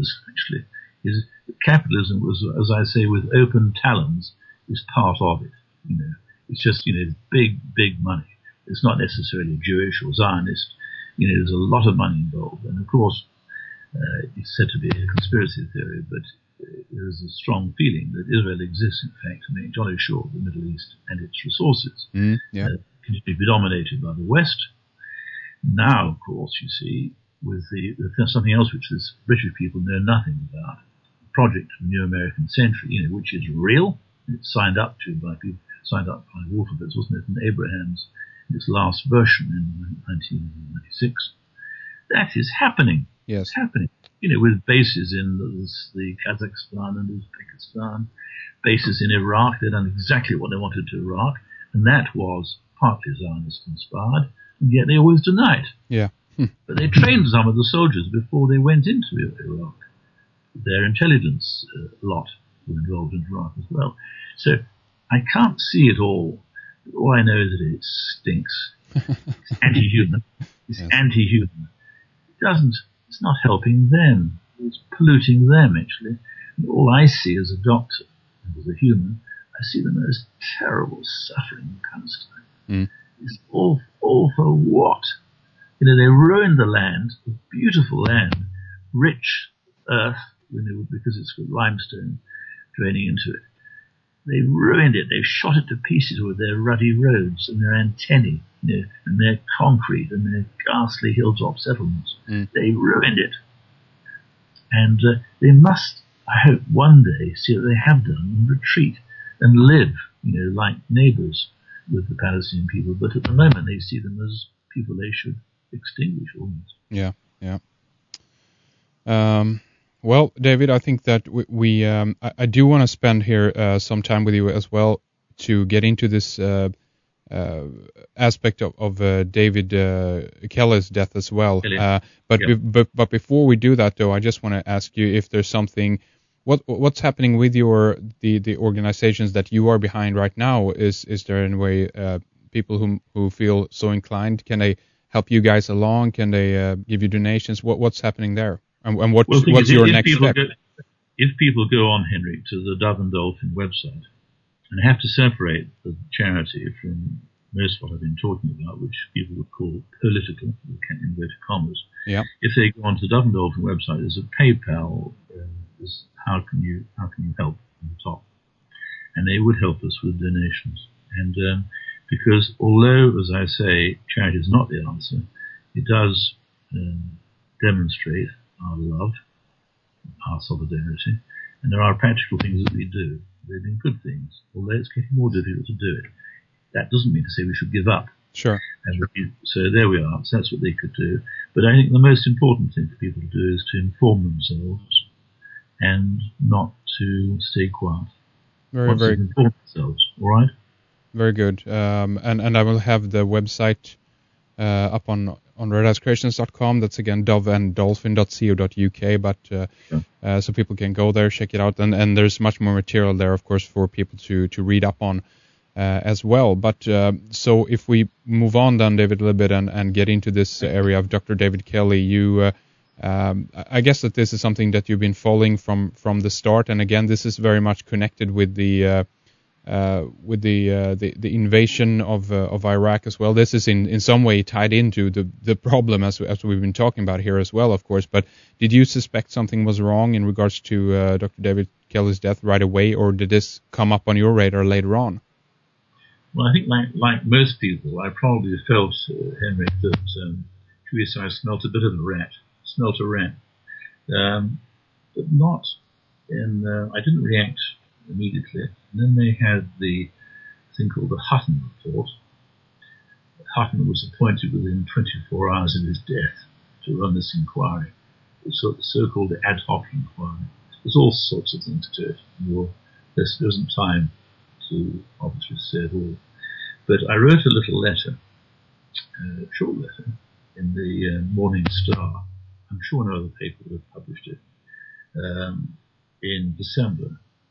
B: capitalism was, as I say, with open talons, is part of it. It's just big money. It's not necessarily Jewish or Zionist. There's a lot of money involved, and of course, it's said to be a conspiracy theory, but there is a strong feeling that Israel exists, in fact, to make jolly sure the Middle East and its resources continue to be dominated by the West. Now, of course, you see, with there's something else which the British people know nothing about, the project of the New American Century, which is real. It's signed up by Wolfowitz, wasn't it, and Abrahams, in its last version in 1996. That is happening. Yes. It's happening. With bases in the Kazakhstan and Uzbekistan, bases in Iraq. They've done exactly what they wanted to Iraq, and that was partly Zionist inspired, and yet they always deny it. Yeah. But they trained some of the soldiers before they went into Iraq. Their intelligence lot were involved in Iraq as well. So I can't see it all. All I know is that it stinks. It's anti-human. It's anti-human. It's not helping them. It's polluting them, actually. And all I see as a doctor and as a human, I see the most terrible suffering in Palestine. Mm. It's all for what? They ruined the land, a beautiful land, rich earth, because it's got limestone draining into it. They ruined it. They shot it to pieces with their ruddy roads and their antennae. and their concrete and their ghastly hilltop settlements. They ruined it. And they must, I hope, one day see what they have done and retreat and live, like neighbors with the Palestinian people. But at the moment, they see them as people they should extinguish almost.
A: Yeah. Well, David, I think that I do want to spend here some time with you as well to get into this aspect of David Kelly's death as well. But before we do that, though, I just want to ask you if there's something. What's happening with the organizations that you are behind right now? Is there any way people who feel so inclined, can they help you guys along? Can they give you donations? What's happening there? And what's your next step?
B: If people go on, Henrik, to the Dove and Dolphin website, and have to separate the charity from most of what I've been talking about, which people would call political, in inverted commas.
A: Yeah.
B: If they go onto the Dove and Dolphin website, there's a PayPal. There's how can you help on the top, and they would help us with donations. And because although, as I say, charity is not the answer, it does demonstrate our love, our solidarity, and there are practical things that we do. They've been good things, although it's getting more difficult to do it. That doesn't mean to say we should give up.
A: Sure.
B: So there we are. So that's what they could do. But I think the most important thing for people to do is to inform themselves and not to stay quiet.
A: Very
B: inform themselves. All right.
A: Very good. And I will have the website up on redicecreations.com. That's again doveanddolphin.co.uk. But so people can go there, check it out, and there's much more material there, of course, for people to read up on as well. But so if we move on then, David, a little bit and get into this area of Dr. David Kelly, you I guess that this is something that you've been following from the start, and again, this is very much connected with the invasion of Iraq as well. This is in some way tied into the problem as we've been talking about here as well, of course. But did you suspect something was wrong in regards to Dr. David Kelly's death right away, or did this come up on your radar later on?
B: Well, I think like most people, I probably felt, Henrik, that I smelt a bit of a rat. But not in. I didn't react immediately. And then they had the thing called the Hutton report. Hutton was appointed within 24 hours of his death to run this inquiry, the so-called ad hoc inquiry. There's all sorts of things to it. There isn't time to obviously say it all. But I wrote a little letter, a short letter, in the Morning Star. I'm sure no other paper would have published it, in December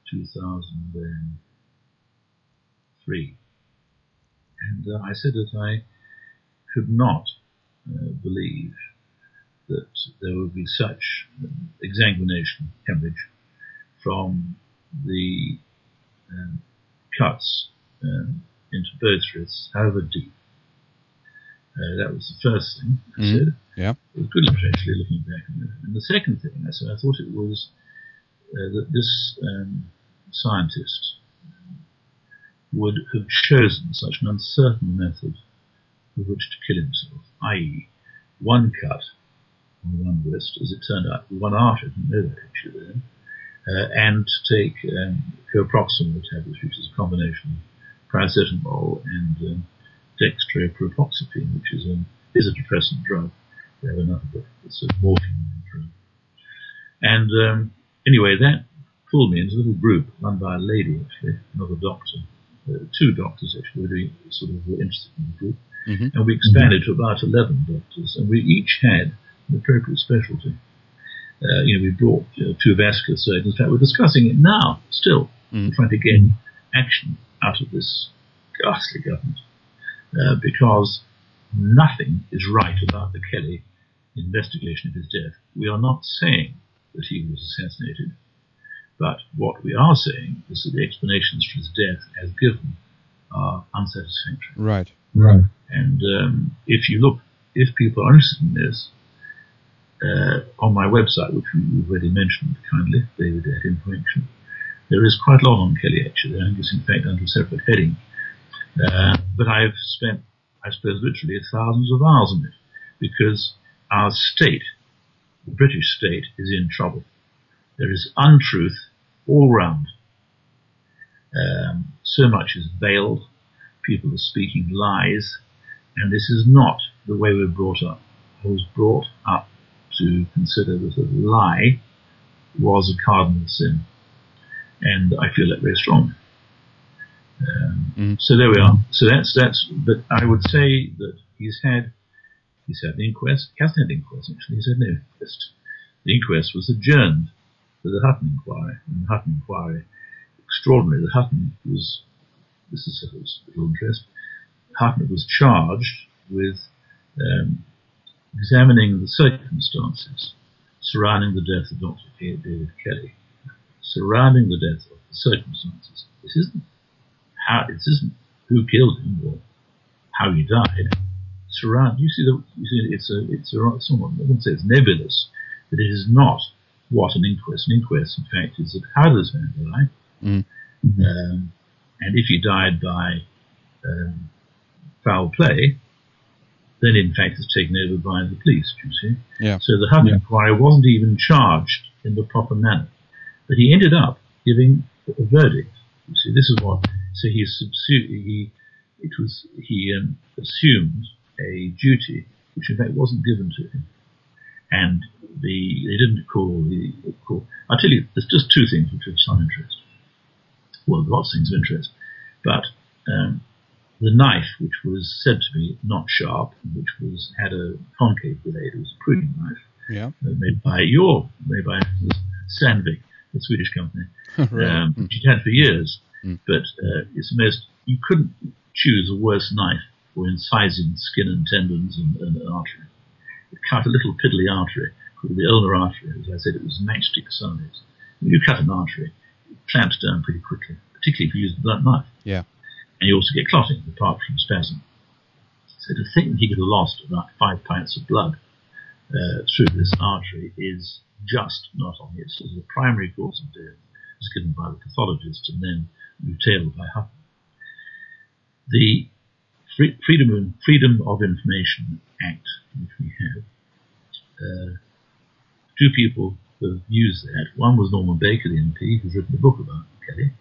B: 2003. And I said that I could not believe that there would be such exsanguination, hemorrhage, from the cuts into both wrists, however deep. That was the first thing I said.
A: Yeah.
B: It was good actually looking back on it. And the second thing I said, I thought it was that this scientist would have chosen such an uncertain method with which to kill himself, i.e. one cut on one wrist, as it turned out, one artery, I didn't know that actually then, and to take coproximol tablets, which is a combination of paracetamol and dextropropoxyphene, which is a depressant drug. They have another book. It's a morphine drug. And anyway, that pulled me into a little group run by a lady, actually, another doctor. Two doctors, actually, were interested in the group. Mm-hmm. And we expanded to about 11 doctors, and we each had an appropriate specialty. We brought two vascular surgeons. In fact, we're discussing it now, still, trying to get action out of this ghastly government, because nothing is right about the Kelly investigation of his death. We are not saying that he was assassinated, but what we are saying is that the explanations for his death, as given, are unsatisfactory.
A: Right.
B: And if people are interested in this, on my website, which we've already mentioned kindly, David at Information, there is quite a lot on Kelly actually. I think it's in fact under a separate heading. But I've spent I suppose literally thousands of hours on it, because our state, the British state, is in trouble. There is untruth all round. So much is veiled. People are speaking lies, and this is not the way we're brought up. I was brought up to consider that a lie was a cardinal sin, and I feel that very strongly. So there we are. So that's. But I would say that he's had an inquest. He hasn't had an inquest actually. He's had no inquest. The inquest was adjourned to the Hutton inquiry, and the Hutton inquiry, extraordinary. The Hutton was. This is a little interest. Hutton was charged with examining the circumstances surrounding the death of Dr. David Kelly. Surrounding the death of the circumstances. This isn't who killed him or how he died. You see, it's somewhat, I wouldn't say it's nebulous, but it is not what an inquest. An inquest, in fact, is that how does man die? And if he died by foul play, then in fact it's taken over by the police, you see.
C: Yeah.
B: So the Hutton inquiry wasn't even charged in the proper manner. But he ended up giving a verdict. You see, this is what, so he assumed a duty which in fact wasn't given to him. And they didn't call I'll tell you, there's just two things which have some interest. Well, lots of things of interest. But the knife, which was said to be not sharp, and which had a concave blade, it was a pruning knife, made by Sandvik, the Swedish company, which he'd had for years. But you couldn't choose a worse knife for incising skin and tendons and artery. It cut a little piddly artery called the ulnar artery. As I said, it was matchstick size. When you cut an artery, it clamps down pretty quickly, particularly if you use a blunt knife.
C: Yeah.
B: And you also get clotting, apart from spasm. So to think that he could have lost about 5 pints of blood through this artery is just not on it. So the primary cause of death was given by the pathologist and then retailed by Hutton. The Freedom of Information Act, which we have, two people have used that. One was Norman Baker, the MP, who's written a book about Kelly,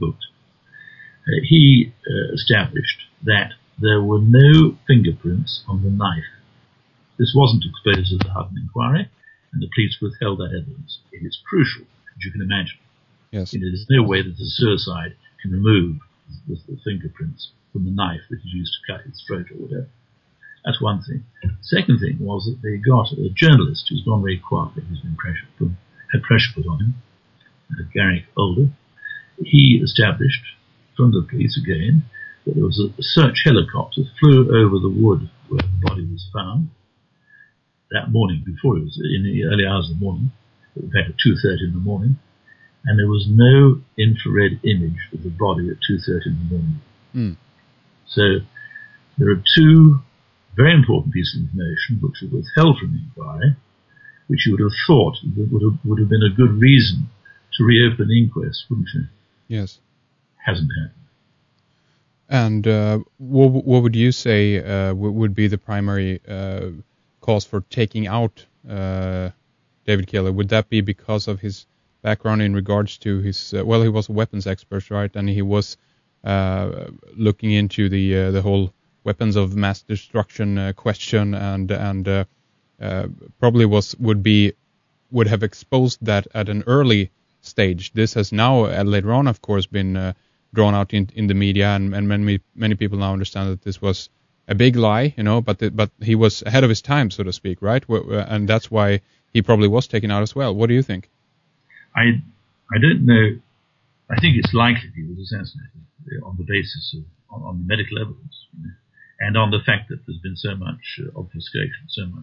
B: he established that there were no fingerprints on the knife. This wasn't exposed at the Hutton inquiry, and the police withheld that evidence. It is crucial, as you can imagine.
C: Yes.
B: There's no way that a suicide can remove the fingerprints from the knife that is used to cut his throat or whatever. That's one thing. Second thing was that they got a journalist who's gone very quietly, who's been had pressure put on him, Garrick Older. He established from the police again that there was a search helicopter flew over the wood where the body was found that morning, before it was in the early hours of the morning, in fact at 2:30 in the morning, and there was no infrared image of the body at 2:30 in the morning. So there are two very important pieces of information which were withheld from the inquiry, which you would have thought would have been a good reason to reopen the inquest, wouldn't you?
C: Yes.
B: Hasn't happened.
C: And what would you say would be the primary cause for taking out David Kelly? Would that be because of his background in regards to his? He was a weapons expert, right? And he was looking into the whole weapons of mass destruction question, and probably would have exposed that at an early stage. This has now later on, of course, been drawn out in the media, and many people now understand that this was a big lie, but he was ahead of his time, so to speak, right? And that's why he probably was taken out as well. What do you think?
B: I don't know. I think it's likely he was assassinated on the basis of on the medical evidence, and on the fact that there's been so much obfuscation, so much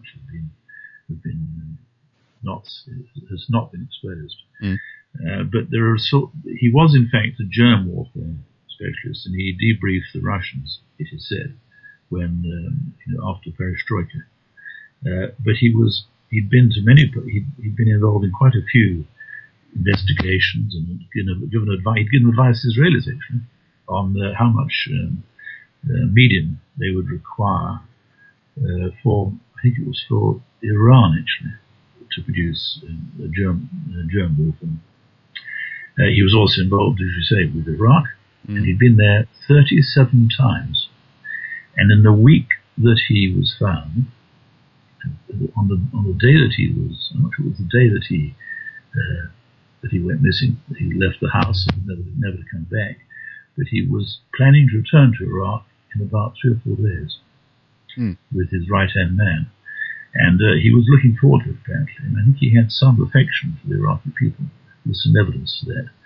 B: has not been exposed. But he was in fact a germ warfare specialist, and he debriefed the Russians, it is said, when after Perestroika. But he'd been involved in quite a few investigations and given advice to Israelis actually on how much medium they would require for, I think it was for Iran actually, to produce a germ warfare. He was also involved, as you say, with Iraq, and he'd been there 37 times. And in the week that he was found, on the day that he was, I'm not sure it was the day that he went missing, that he left the house and never to come back, but he was planning to return to Iraq in about 3 or 4 days with his right-hand man. And he was looking forward to it, apparently, and I think he had some affection for the Iraqi people. There's some evidence to that.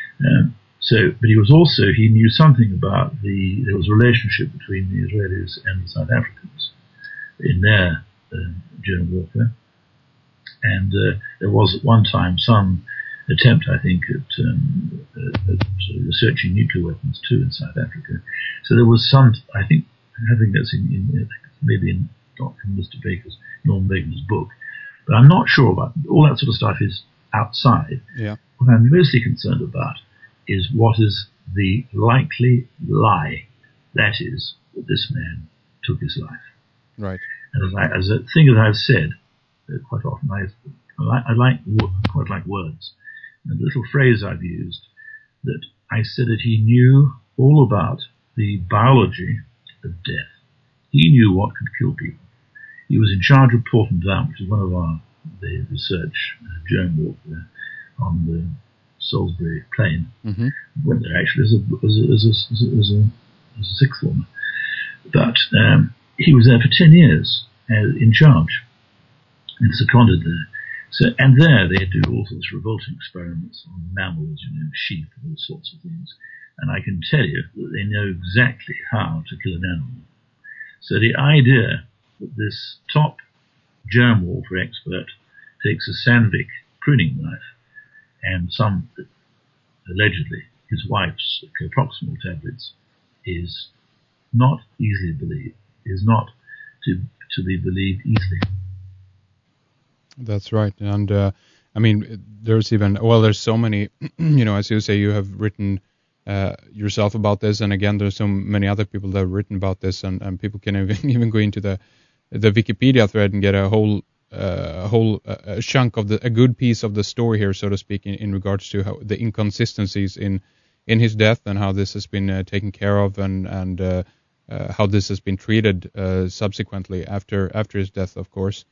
B: But he knew something about there was a relationship between the Israelis and the South Africans in their germ warfare. And there was at one time some attempt, I think, at sort of researching nuclear weapons too in South Africa. So there was some, I think that's maybe in Dr. Mr. Baker's, Norman Baker's book. But I'm not sure about all that sort of stuff is outside.
C: Yeah.
B: What I'm mostly concerned about is what is the likely lie, that is, that this man took his life.
C: Right.
B: And as a thing that I've said quite often, I quite like words. And the little phrase I've used, that I said that he knew all about the biology of death. He knew what could kill people. He was in charge of Porton Down, which is one of the research germ warfare on the Salisbury Plain.
C: Mm-hmm.
B: Went there actually as a sixth former. But he was there for 10 years in charge and seconded there. So, and there they do all sorts of revolting experiments on mammals, sheep and all sorts of things. And I can tell you that they know exactly how to kill an animal. So the idea that this top germ warfare expert takes a Sandvik pruning knife and some, allegedly, his wife's coproximol tablets is not easily believed, is not to be believed easily.
C: That's right. And, I mean, there's so many, as you say, you have written yourself about this, and again, there's so many other people that have written about this, and people can even go into the Wikipedia thread and get a whole chunk of a good piece of the story here, so to speak, in regards to how the inconsistencies in his death and how this has been taken care of, and how this has been treated subsequently after his death, of course.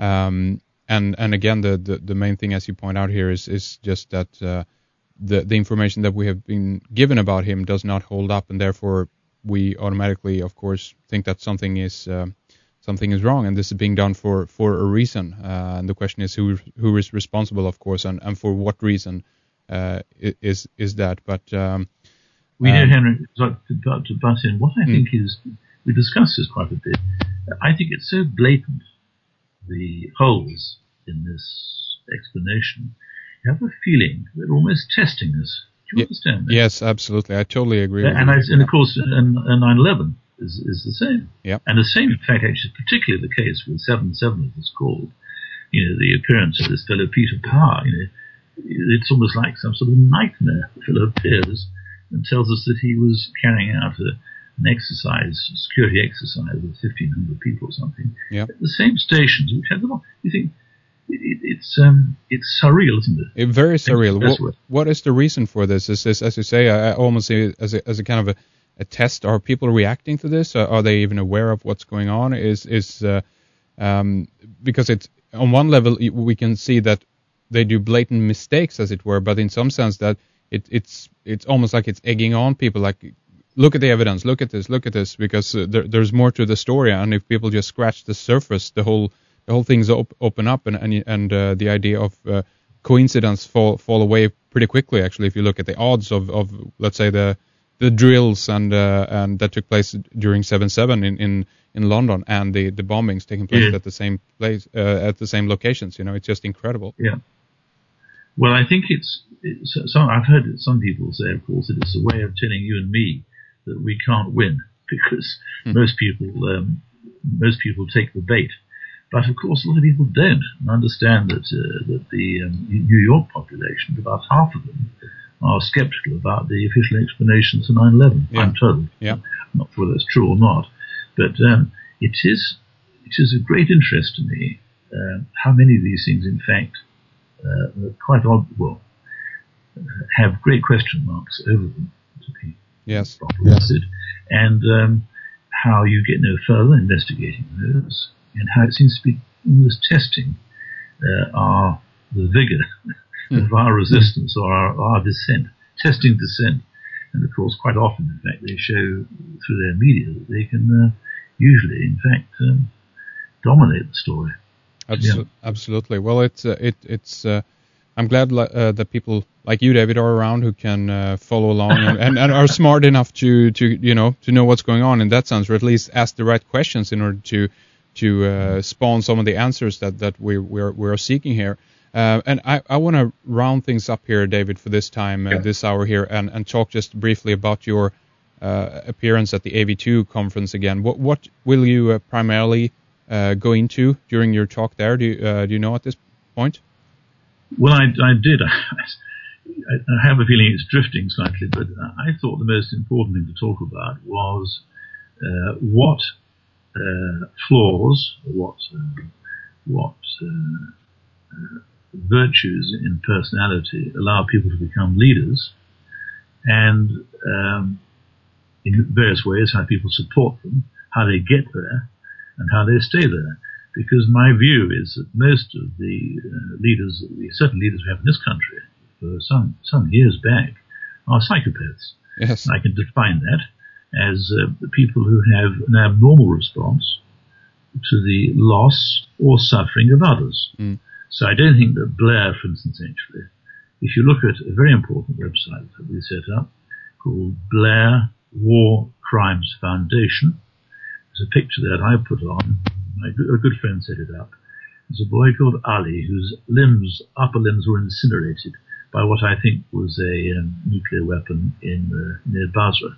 C: And again, the main thing, as you point out here, is just that the information that we have been given about him does not hold up, and therefore we automatically, of course, think that something is wrong, and this is being done for a reason. And the question is who is responsible, of course, and for what reason is that? But
B: we know, Henry, to butt in, what I think is, we discussed this quite a bit. I think it's so blatant, the holes in this explanation. You have a feeling they're almost testing us. Do you understand that?
C: Yes, absolutely. I totally agree with you.
B: And of course, 9/11 is the same.
C: Yeah.
B: And the same, in fact, actually, particularly the case with 7/7, as it's called. The appearance of this fellow Peter Parr. It's almost like some sort of nightmare. The fellow appears and tells us that he was carrying out an exercise, security exercise with 1,500 people or something.
C: Yeah.
B: At the same stations, which had them. You think it's surreal, isn't it?
C: Very surreal. What is the reason for this? Is this, as you say, I almost see it as a kind of a test? Are people reacting to this? Are they even aware of what's going on? Because it's on one level we can see that they do blatant mistakes, as it were, but in some sense that it's almost like it's egging on people, like, look at the evidence, look at this, because there's more to the story, and if people just scratch the surface, the whole thing's open up, and the idea of coincidence fall away pretty quickly. Actually, if you look at the odds of let's say the drills and that took place during 7/7 in London, and the bombings taking place at the same place at the same locations, it's just incredible.
B: Yeah. Well, I think I've heard some people say, of course, that it's a way of telling you and me that we can't win because most people take the bait. But of course, a lot of people don't understand that the New York population, about half of them, are sceptical about the official explanations for 9/11.
C: Yeah.
B: I'm told.
C: Yeah.
B: I'm not sure that's true or not, but it is of great interest to me how many of these things, in fact, quite odd. Well, have great question marks over them, to be properly said, and how you get no further investigating those, and how it seems to be almost testing the vigor of our resistance or our dissent, testing dissent. And of course, quite often, in fact, they show through their media that they can usually, in fact, dominate the story.
C: Absolutely. Well, it's. I'm glad that people like you, David, are around who can follow along and are smart enough to know what's going on in that sense, or at least ask the right questions in order to spawn some of the answers that we're seeking here. And I want to round things up here, David, for this time, this hour here, and talk just briefly about your appearance at the AV2 conference again. What will you primarily go into during your talk there? Do you know at this point?
B: Well, I did. I have a feeling it's drifting slightly, but I thought the most important thing to talk about was what flaws, what virtues in personality allow people to become leaders, and in various ways how people support them, how they get there, and how they stay there. Because my view is that most of the leaders, certain leaders we have in this country, for some years back, are psychopaths.
C: Yes.
B: I can define that as people who have an abnormal response to the loss or suffering of others.
C: Mm.
B: So I don't think that Blair, for instance, actually, if you look at a very important website that we set up called Blair War Crimes Foundation, there's a picture that I put on. A good friend set it up. There's a boy called Ali whose upper limbs were incinerated by what I think was a nuclear weapon near Basra,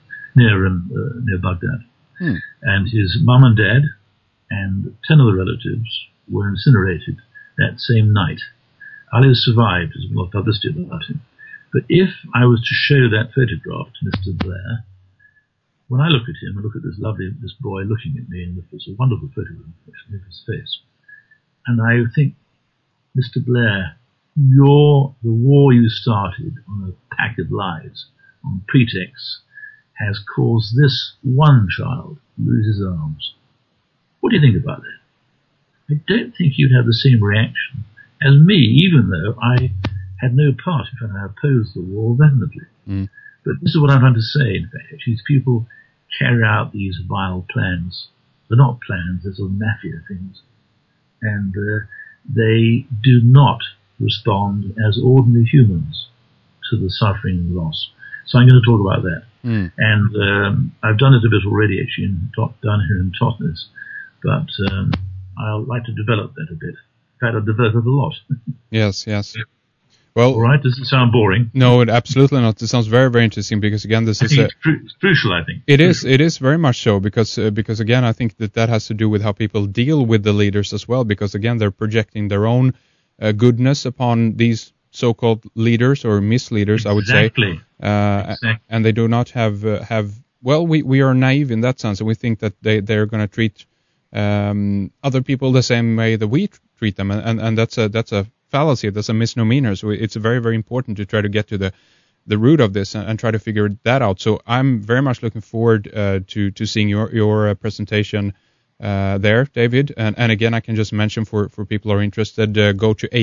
B: near Baghdad.
C: Hmm.
B: And his mum and dad and 10 other relatives were incinerated that same night. Ali survived. There's a lot of publicity about him. But if I was to show that photograph to Mr. Blair, when I look at him, I look at this boy looking at me, and it's a wonderful photograph actually of his face. And I think, Mr. Blair, the war you started on a pack of lies, on pretext, has caused this one child to lose his arms. What do you think about that? I don't think you'd have the same reaction as me, even though I had no part in fact I opposed the war vehemently.
C: Mm.
B: But this is what I'm trying to say, in fact. These people carry out these vile plans. They're not plans, they're sort of mafia things. And they do not respond as ordinary humans to the suffering and loss. So I'm going to talk about that.
C: Mm.
B: And I've done it a bit already, actually, down here in Totnes. But I'd like to develop that a bit. In fact, I've developed it a lot.
C: Yes. Well,
B: all right. Does it sound boring?
C: No, absolutely not. It sounds very, very interesting because again, this is
B: it's crucial. I think
C: it is very much so because again, I think that has to do with how people deal with the leaders as well. Because again, they're projecting their own goodness upon these so-called leaders or misleaders, I would say.
B: Exactly.
C: And they do not have. Well, we are naive in that sense, and we think that they're going to treat other people the same way that we treat them, and that's a fallacy. That's a misnomer. So it's very, very important to try to get to the root of this and try to figure that out. So I'm very much looking forward to seeing your presentation there, David. And again, I can just mention for people who are interested, go to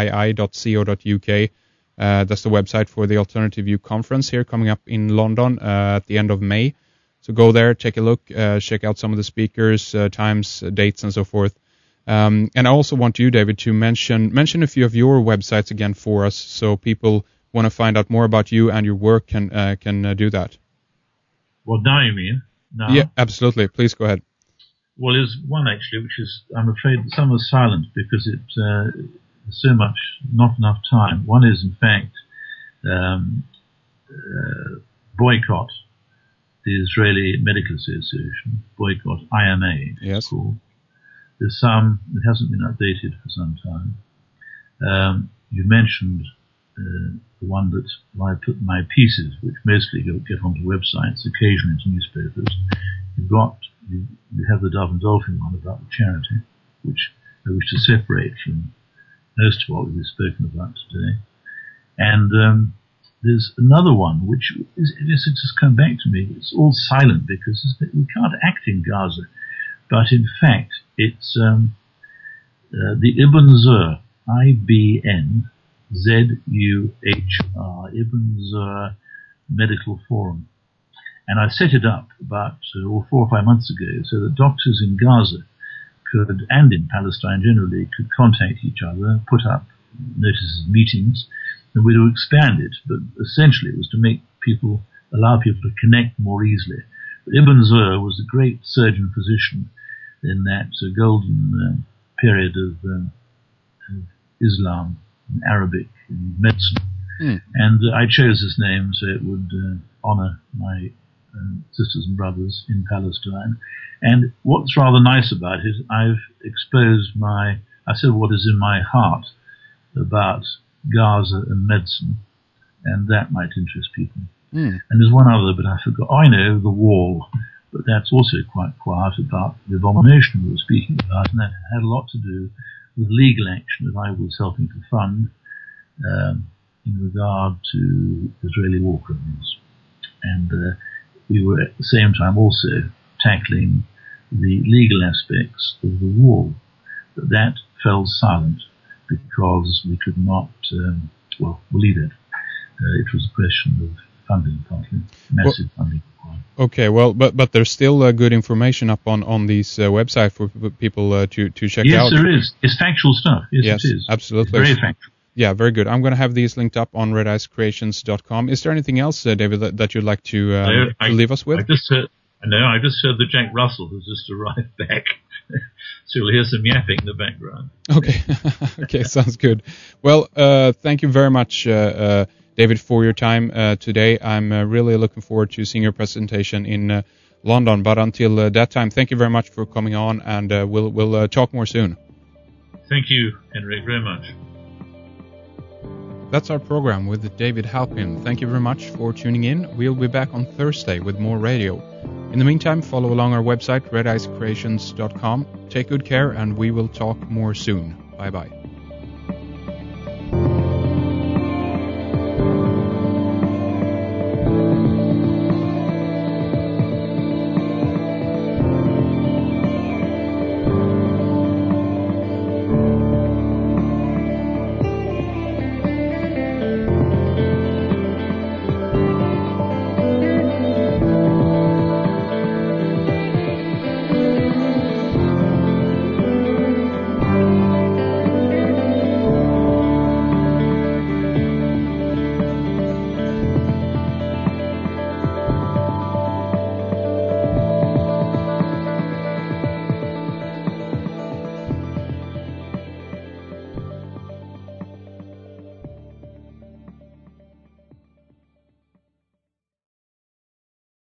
C: avii.co.uk. That's the website for the Alternative View Conference here coming up in London at the end of May. So go there, take a look, check out some of the speakers, times, dates, and so forth. And I also want you, David, to mention a few of your websites again for us, so people want to find out more about you and your work can do that.
B: Well, now you mean? Now?
C: Yeah, absolutely. Please go ahead.
B: Well, there's one actually, which is, I'm afraid, some are silent because there's so much, not enough time. One is, in fact, boycott the Israeli Medical Association, boycott IMA,
C: yes.
B: It's called. There's some, it hasn't been updated for some time. You mentioned the one that I put my pieces, which mostly get onto websites, occasionally into newspapers. You have the Dove and Dolphin one about the charity, which I wish to separate from most of what we've spoken about today. And there's another one which it's just come back to me. It's all silent because we can't act in Gaza, but in fact it's the Ibn Zur, IBN ZUHR, Ibn Zur Medical Forum. And I set it up about 4 or 5 months ago so that doctors in Gaza could, and in Palestine generally, could contact each other, put up notices of meetings, and we'd expand it. But essentially it was to allow people to connect more easily. But Ibn Zur was a great surgeon physician in that golden period of Islam, in Arabic, in medicine. And I chose his name so it would honor my sisters and brothers in Palestine. And what's rather nice about it, I've exposed I said what is in my heart about Gaza and medicine, and that might interest people. And there's one other, but I forgot. I know, The Wall, but that's also quite quiet about the abomination we were speaking about, and that had a lot to do with legal action that I was helping to fund in regard to Israeli war criminals. And we were at the same time also tackling the legal aspects of the wall. But that fell silent because we could not, we'll leave it. It was a question of funding, partly, massive funding.
C: Okay, well, but there's still good information up on these websites for people to check out.
B: Yes, there is. It's factual stuff. Yes, it is.
C: Absolutely.
B: It's very factual.
C: Yeah, very good. I'm going to have these linked up on redicecreations.com. Is there anything else, David, that you'd like to leave us with?
B: I just heard that Jack Russell has just arrived back. So you'll hear some yapping in the background.
C: Okay. Okay, sounds good. Well, thank you very much, David, for your time today. I'm really looking forward to seeing your presentation in London. But until that time, thank you very much for coming on, and we'll talk more soon.
B: Thank you, Henrik, very much.
C: That's our program with David Halpin. Thank you very much for tuning in. We'll be back on Thursday with more radio. In the meantime, follow along our website, redicecreations.com. Take good care, and we will talk more soon. Bye-bye.